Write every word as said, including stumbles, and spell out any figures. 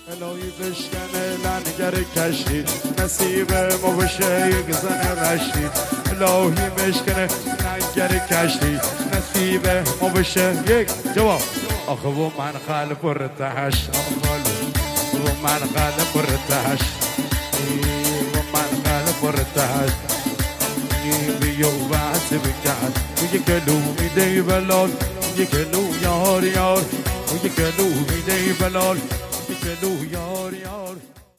الهی بشکنه لنگر کشتی نصیب ما بشه یک زن رشتی الهی بشکنه لنگر کشتی نصیب ما بشه یک جواب آخه و من خلف ارتهش و من خلف ارتهش و من خلف ارتهش بیو بحث بکرد و یک کلو میده بلال یک کلو یار یار و یک کلو میده بلال یک کلو یار یار